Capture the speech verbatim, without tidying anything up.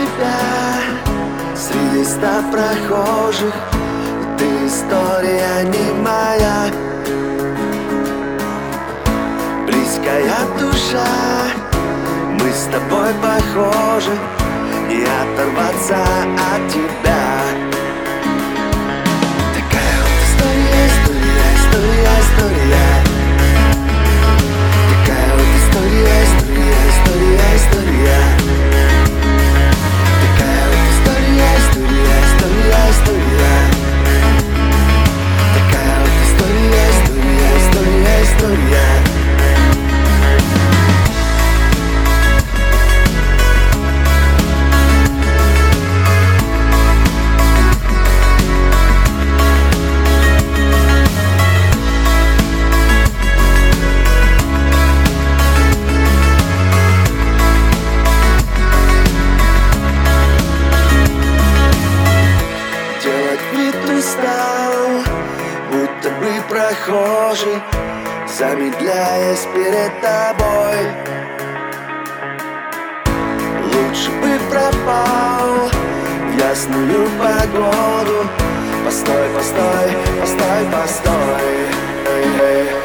тебя среди ста прохожих. Ты история не моя, близкая душа. Мы с тобой похожи, не оторваться от тебя. Такая вот история, история, история, история. Такая вот история, история, история, история. Такая вот история, история, история, история. Такая вот история, история, история, история. Будто бы прохожий, замедляясь перед тобой. Лучше бы пропал в ясную погоду. Постой, постой, постой, постой. Эй, эй.